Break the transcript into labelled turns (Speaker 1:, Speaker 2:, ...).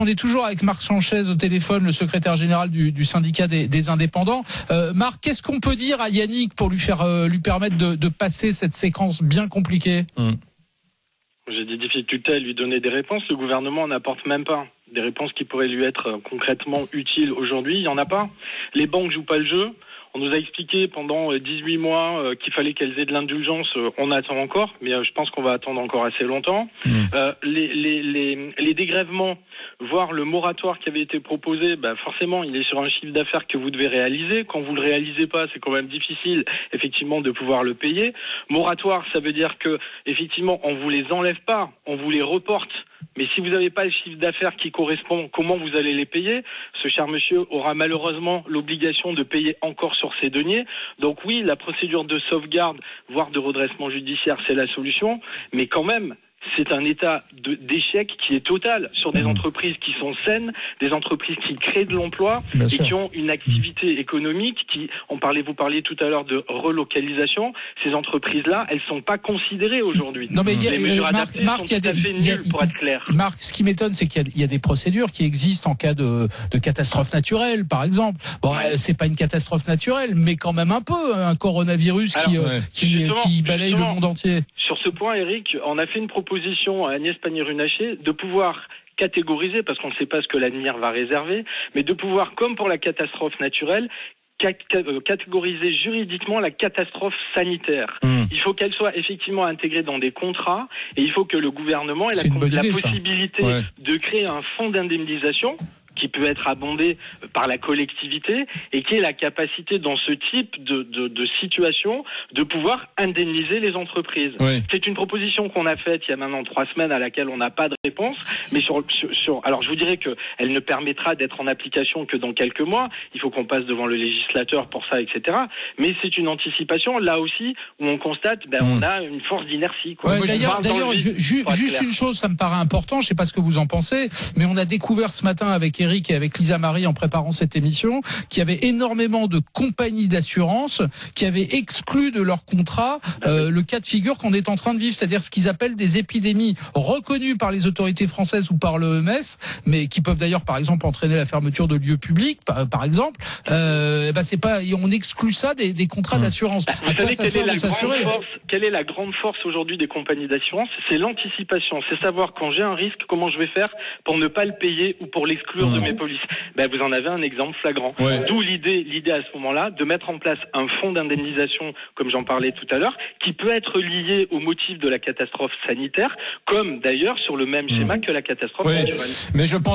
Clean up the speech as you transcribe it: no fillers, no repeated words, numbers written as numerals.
Speaker 1: On est toujours avec Marc Sanchez au téléphone, le secrétaire général du syndicat des indépendants. Marc, qu'est-ce qu'on peut dire à Yannick pour lui permettre de passer cette séquence bien compliquée?
Speaker 2: J'ai des difficultés à lui donner des réponses. Le gouvernement n'apporte même pas des réponses qui pourraient lui être concrètement utiles aujourd'hui. Il n'y en a pas. Les banques jouent pas le jeu. On nous a expliqué pendant 18 mois qu'il fallait qu'elles aient de l'indulgence. On attend encore, mais je pense qu'on va attendre encore assez longtemps. Les dégrèvements, voire le moratoire qui avait été proposé, forcément, il est sur un chiffre d'affaires que vous devez réaliser. Quand vous le réalisez pas, c'est quand même difficile, effectivement, de pouvoir le payer. Moratoire, ça veut dire que, effectivement, on vous les enlève pas, on vous les reporte. Mais si vous n'avez pas le chiffre d'affaires qui correspond, comment vous allez les payer? Ce cher monsieur aura malheureusement l'obligation de payer encore sur ses deniers. Donc oui, la procédure de sauvegarde, voire de redressement judiciaire, c'est la solution. Mais quand même, c'est un état d'échec qui est total sur des entreprises qui sont saines, des entreprises qui créent de l'emploi et qui ont une activité économique vous parliez tout à l'heure de relocalisation. Ces entreprises-là, elles sont pas considérées aujourd'hui.
Speaker 1: Non, mais
Speaker 2: les mesures adaptées sont tout à fait nulles, pour être clair.
Speaker 1: Marc, ce qui m'étonne, c'est qu'il y a des procédures qui existent en cas de catastrophe naturelle, par exemple. Bon, c'est pas une catastrophe naturelle, mais quand même un peu, un coronavirus qui balaye le monde entier.
Speaker 2: Sur ce point, Eric, on a fait une proposition à Agnès Pannier-Runacher de pouvoir catégoriser, parce qu'on ne sait pas ce que l'avenir va réserver, mais de pouvoir, comme pour la catastrophe naturelle, catégoriser juridiquement la catastrophe sanitaire. Il faut qu'elle soit effectivement intégrée dans des contrats et il faut que le gouvernement ait la possibilité de créer un fonds d'indemnisation qui peut être abondé par la collectivité et qui ait la capacité dans ce type de situation de pouvoir indemniser les entreprises. C'est une proposition qu'on a faite il y a maintenant 3 semaines à laquelle on n'a pas de réponse, mais alors je vous dirais que elle ne permettra d'être en application que dans quelques mois. Il faut qu'on passe devant le législateur pour ça, etc. Mais c'est une anticipation là aussi où on constate on a une force d'inertie.
Speaker 1: D'ailleurs, juste une chose, ça me paraît important, je sais pas ce que vous en pensez, mais on a découvert ce matin avec Eric et avec Lisa Marie en préparant cette émission qu'il y avait énormément de compagnies d'assurance qui avaient exclu de leur contrat le cas de figure qu'on est en train de vivre, c'est-à-dire ce qu'ils appellent des épidémies reconnues par les autorités françaises ou par l'OMS, mais qui peuvent d'ailleurs par exemple entraîner la fermeture de lieux publics, par exemple. C'est pas, on exclut ça des contrats d'assurance.
Speaker 2: Vous savez quelle est la grande force aujourd'hui des compagnies d'assurance? C'est l'anticipation, c'est savoir quand j'ai un risque, comment je vais faire pour ne pas le payer ou pour l'exclure de mes polices. Vous en avez un exemple flagrant. D'où l'idée à ce moment-là de mettre en place un fonds d'indemnisation, comme j'en parlais tout à l'heure, qui peut être lié au motif de la catastrophe sanitaire, comme d'ailleurs sur le même schéma que la catastrophe naturelle.
Speaker 3: Mais je pense